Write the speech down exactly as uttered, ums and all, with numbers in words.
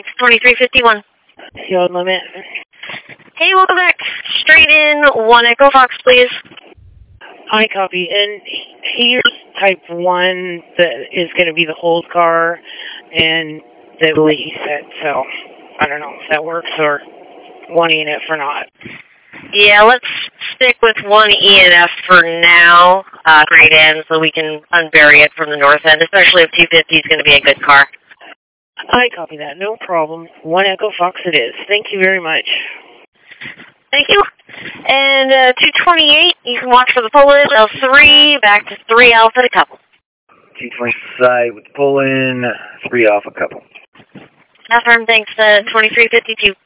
It's twenty-three fifty-one. Yield limit. Hey, welcome back. Straight in, one Echo Fox, please. I copy. And here's type one that is going to be the hold car, and the way he said, so I don't know if that works or one E N F or not. Yeah, let's stick with one E N F for now, uh, straight in, so we can unbury it from the north end, especially if two fifty is going to be a good car. I copy that. No problem. One Echo Fox it is. Thank you very much. Thank you. And uh, two twenty-eight, you can watch for the pull-in. L three, back to three Alpha to couple. two twenty-side with pull-in, three Alpha couple. Affirm, thanks, uh, twenty-three fifty-two.